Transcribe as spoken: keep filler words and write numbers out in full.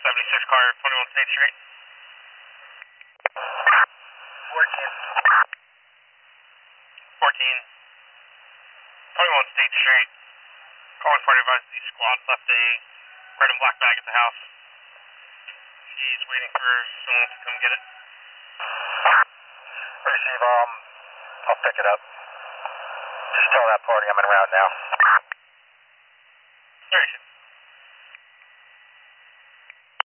seventy-six car, twenty-one State Street. fourteen. fourteen. twenty-one State Street. Calling party advised the squad left a red and black bag at the house. She's waiting for someone to come get it. Receive, um, I'll pick it up. Just tell that party I'm en route now. There you go.